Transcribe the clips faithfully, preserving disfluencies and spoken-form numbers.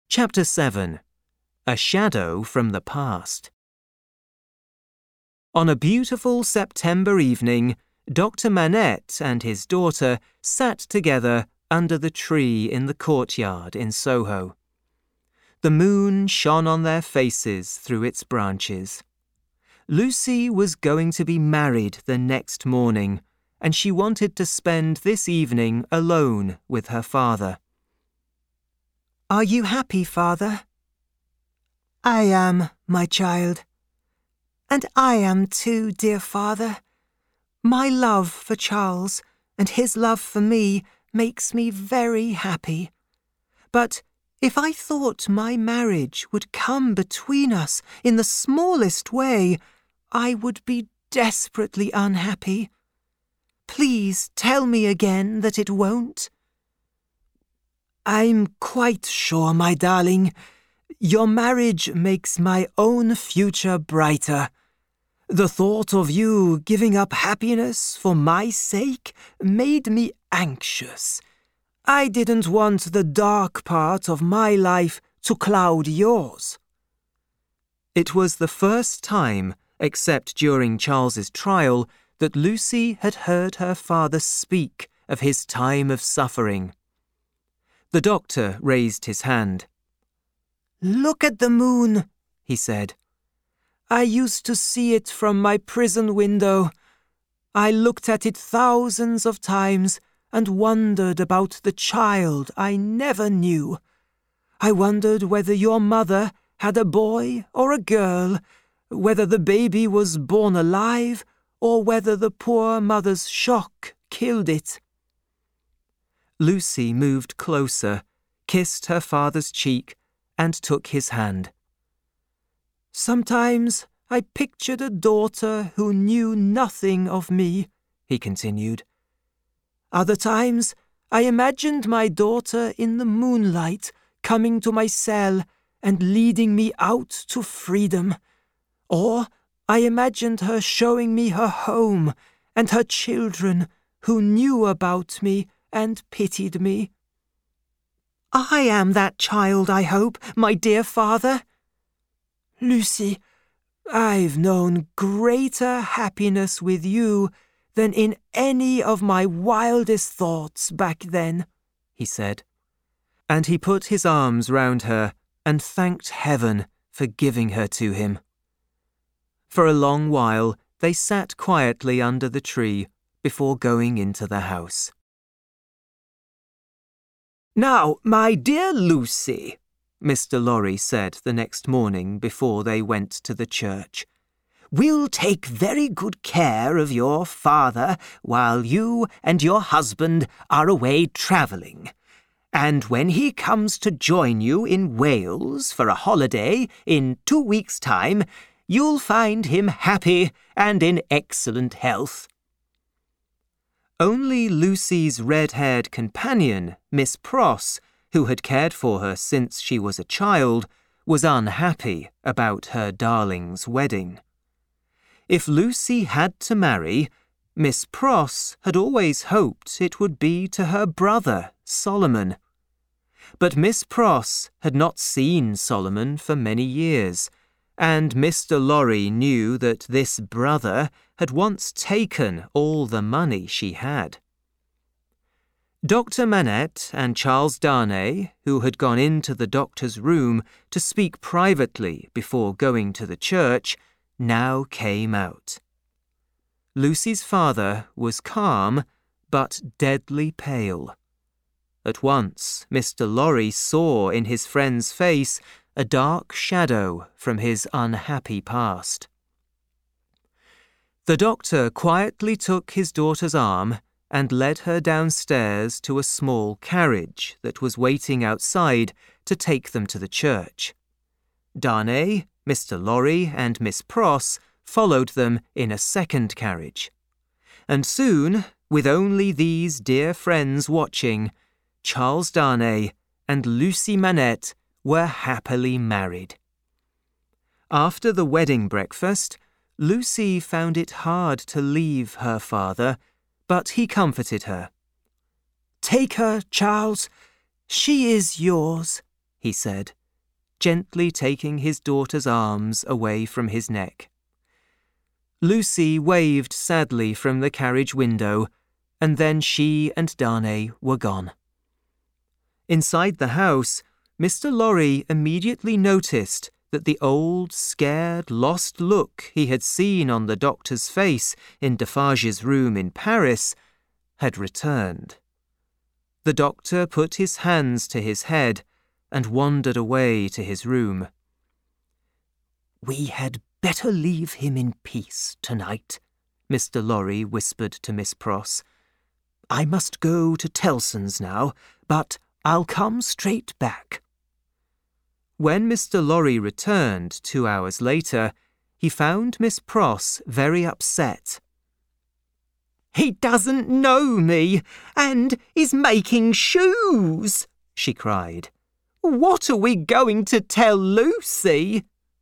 Chapter seven. A Shadow from the Past. On a beautiful September evening, Doctor Manette and his daughter sat together under the tree in the courtyard in Soho. The moon shone on their faces through its branches. Lucy was going to be married the next morning, and she wanted to spend this evening alone with her father. "Are you happy, Father?" "I am, my child." "And I am too, dear Father. My love for Charles and his love for me makes me very happy. But if I thought my marriage would come between us in the smallest way, I would be desperately unhappy. Please tell me again that it won't." "I'm quite sure, my darling. Your marriage makes my own future brighter. The thought of you giving up happiness for my sake made me anxious. I didn't want the dark part of my life to cloud yours." It was the first time, except during Charles's trial, that Lucy had heard her father speak of his time of suffering. The doctor raised his hand. "Look at the moon," he said. "I used to see it from my prison window. I looked at it thousands of times and wondered about the child I never knew. I wondered whether your mother had a boy or a girl, whether the baby was born alive or whether the poor mother's shock killed it." Lucy moved closer, kissed her father's cheek, and took his hand. "Sometimes I pictured a daughter who knew nothing of me," he continued. "Other times I imagined my daughter in the moonlight coming to my cell and leading me out to freedom. Or I imagined her showing me her home and her children who knew about me and pitied me. I am that child, I hope, my dear father. Lucy, I've known greater happiness with you than in any of my wildest thoughts back then," he said. And he put his arms round her and thanked heaven for giving her to him. For a long while they sat quietly under the tree before going into the house. "Now, my dear Lucy," Mister Lorry said the next morning before they went to the church, "we'll take very good care of your father while you and your husband are away travelling. And when he comes to join you in Wales for a holiday in two weeks' time, you'll find him happy and in excellent health." Only Lucy's red-haired companion, Miss Pross, who had cared for her since she was a child, was unhappy about her darling's wedding. If Lucy had to marry, Miss Pross had always hoped it would be to her brother, Solomon. But Miss Pross had not seen Solomon for many years, and Mister Lorry knew that this brother had once taken all the money she had. Doctor Manette and Charles Darnay, who had gone into the doctor's room to speak privately before going to the church, now came out. Lucy's father was calm, but deadly pale. At once, Mister Lorry saw in his friend's face a dark shadow from his unhappy past. The doctor quietly took his daughter's arm and led her downstairs to a small carriage that was waiting outside to take them to the church. Darnay, Mister Lorry, and Miss Pross followed them in a second carriage. And soon, with only these dear friends watching, Charles Darnay and Lucy Manette were happily married. After the wedding breakfast, Lucy found it hard to leave her father, but he comforted her. "Take her, Charles. She is yours," he said, gently taking his daughter's arms away from his neck. Lucy waved sadly from the carriage window, and then she and Darnay were gone. Inside the house, Mister Lorry immediately noticed that the old, scared, lost look he had seen on the doctor's face in Defarge's room in Paris had returned. The doctor put his hands to his head and wandered away to his room. "We had better leave him in peace tonight," Mister Lorry whispered to Miss Pross. "I must go to Tellson's now, but I'll come straight back." When Mister Lorry returned two hours later, he found Miss Pross very upset. "He doesn't know me, and is making shoes," she cried. "What are we going to tell Lucy?"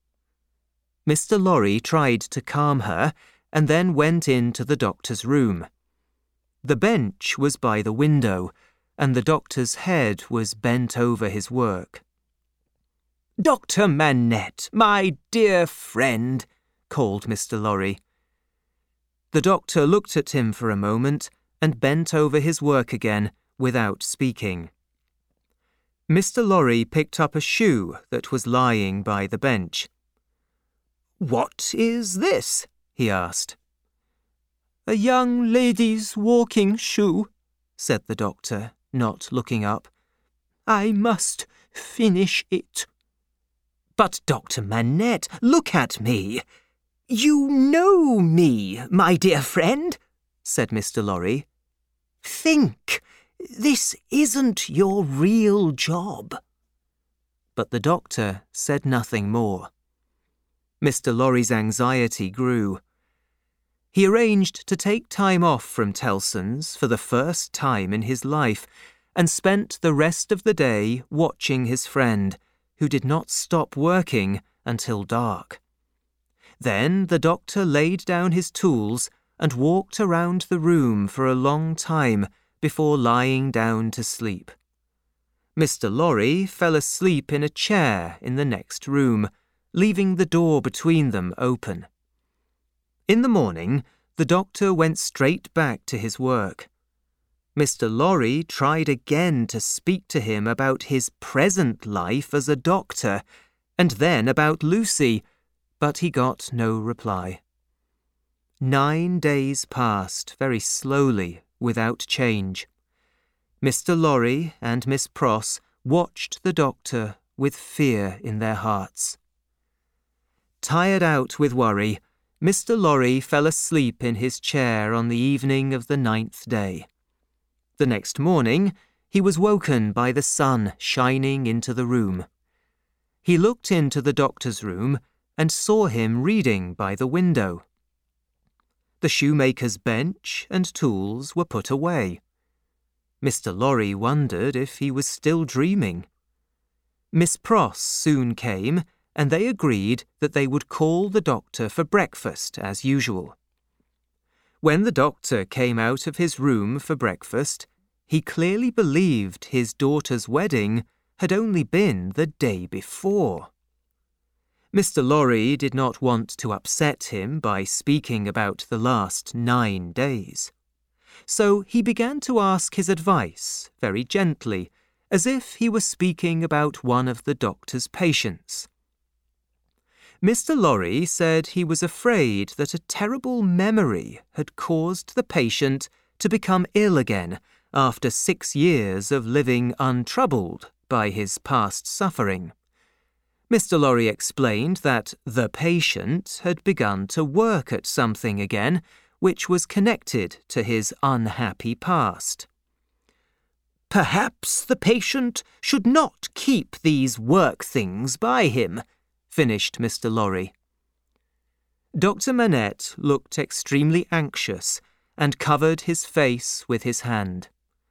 Mister Lorry tried to calm her, and then went into the doctor's room. The bench was by the window, and the doctor's head was bent over his work. "Doctor Manette, my dear friend," called Mister Lorry. The doctor looked at him for a moment and bent over his work again without speaking. Mister Lorry picked up a shoe that was lying by the bench. "What is this?" he asked. "A young lady's walking shoe," said the doctor, not looking up. "I must finish it." "But, Doctor Manette, look at me. You know me, my dear friend," said Mister Lorry. "Think, this isn't your real job." But the doctor said nothing more. Mister Lorry's anxiety grew. He arranged to take time off from Tellson's for the first time in his life, and spent the rest of the day watching his friend, who did not stop working until dark. Then the doctor laid down his tools and walked around the room for a long time before lying down to sleep. Mister Lorry fell asleep in a chair in the next room, leaving the door between them open. In the morning, the doctor went straight back to his work. Mister Lorry tried again to speak to him about his present life as a doctor, and then about Lucy, but he got no reply. Nine days passed very slowly, without change. Mister Lorry and Miss Pross watched the doctor with fear in their hearts. Tired out with worry, Mister Lorry fell asleep in his chair on the evening of the ninth day. The next morning, he was woken by the sun shining into the room. He looked into the doctor's room and saw him reading by the window. The shoemaker's bench and tools were put away. Mister Lorry wondered if he was still dreaming. Miss Pross soon came, and they agreed that they would call the doctor for breakfast as usual. When the doctor came out of his room for breakfast, he clearly believed his daughter's wedding had only been the day before. Mister Lorry did not want to upset him by speaking about the last nine days. So he began to ask his advice very gently, as if he were speaking about one of the doctor's patients. Mister Lorry said he was afraid that a terrible memory had caused the patient to become ill again after six years of living untroubled by his past suffering. Mister Lorry explained that the patient had begun to work at something again which was connected to his unhappy past. "Perhaps the patient should not keep these work things by him," finished Mister Lorry. Doctor Manette looked extremely anxious and covered his face with his hand.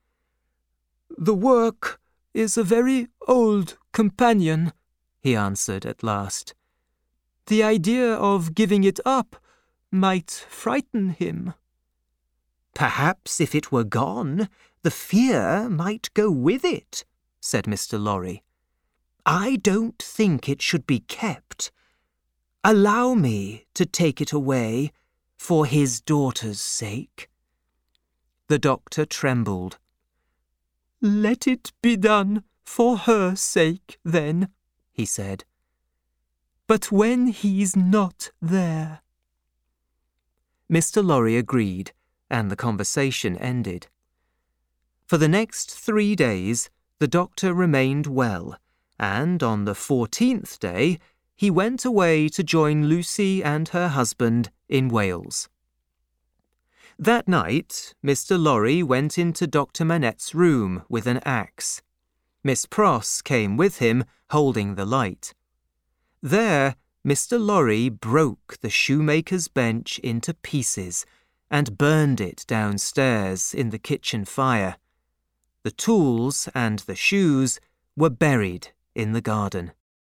"The work is a very old companion," he answered at last. "The idea of giving it up might frighten him." "Perhaps if it were gone, the fear might go with it," said Mister Lorry. I don't think it should be kept. Allow me to take it away for his daughter's sake." The doctor trembled. "Let it be done for her sake, then," he said. "But when he's not there." Mister Lorry agreed, and the conversation ended. For the next three days, the doctor remained well, and on the fourteenth day, he went away to join Lucy and her husband in Wales. That night, Mister Lorry went into Doctor Manette's room with an axe. Miss Pross came with him, holding the light. There, Mister Lorry broke the shoemaker's bench into pieces and burned it downstairs in the kitchen fire. The tools and the shoes were buried in the garden.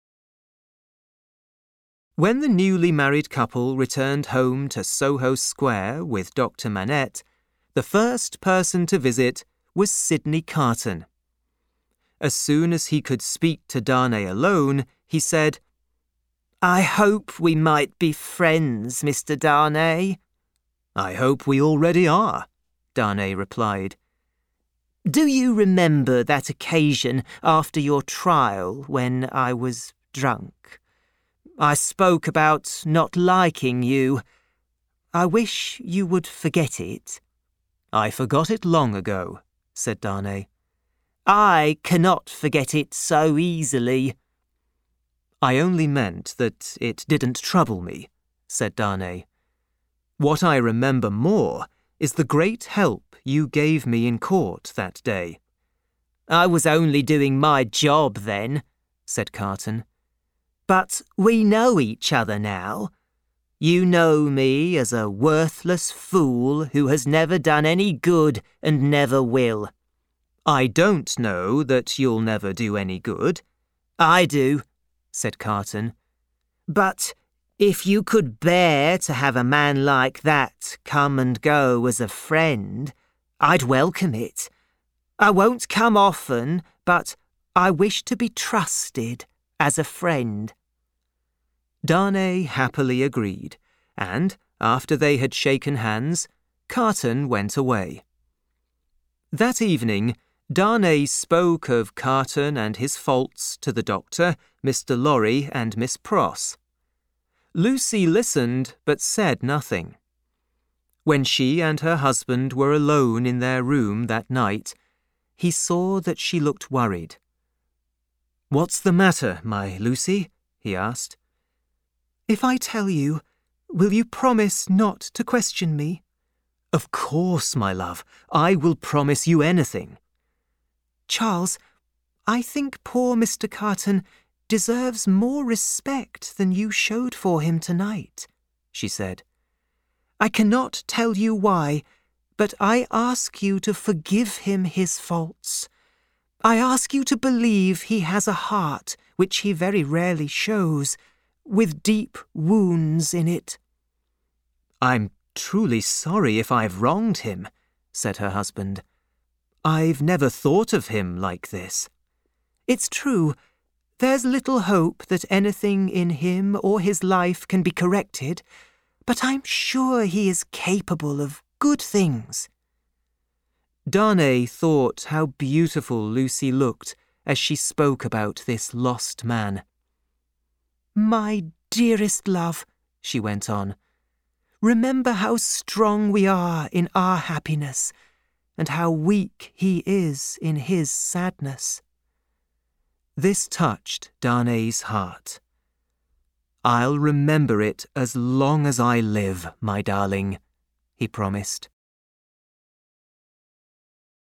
When the newly married couple returned home to Soho Square with Doctor Manette, the first person to visit was Sydney Carton. As soon as he could speak to Darnay alone, he said, "I hope we might be friends, Mister Darnay." "I hope we already are," Darnay replied. "Do you remember that occasion after your trial when I was drunk? I spoke about not liking you. I wish you would forget it." "I forgot it long ago," said Darnay. "I cannot forget it so easily." "I only meant that it didn't trouble me," said Darnay. "What I remember more is the great help you gave me in court that day." "I was only doing my job then," said Carton. "But we know each other now. You know me as a worthless fool who has never done any good and never will." "I don't know that you'll never do any good." "I do," said Carton. "But if you could bear to have a man like that come and go as a friend, I'd welcome it. I won't come often, but I wish to be trusted as a friend." Darnay happily agreed, and, after they had shaken hands, Carton went away. That evening, Darnay spoke of Carton and his faults to the doctor, Mister Lorry, and Miss Pross. Lucy listened, but said nothing. When she and her husband were alone in their room that night, he saw that she looked worried. "What's the matter, my Lucy?" he asked. "If I tell you, will you promise not to question me?" "Of course, my love. I will promise you anything." "Charles, I think poor Mister Carton deserves more respect than you showed for him tonight," she said. "I cannot tell you why, but I ask you to forgive him his faults. I ask you to believe he has a heart which he very rarely shows, with deep wounds in it." "I'm truly sorry if I've wronged him," said her husband. "I've never thought of him like this." "It's true. There's little hope that anything in him or his life can be corrected, but I'm sure he is capable of good things." Darnay thought how beautiful Lucy looked as she spoke about this lost man. "My dearest love," she went on, "remember how strong we are in our happiness, and how weak he is in his sadness." This touched Darnay's heart. "I'll remember it as long as I live, my darling," he promised.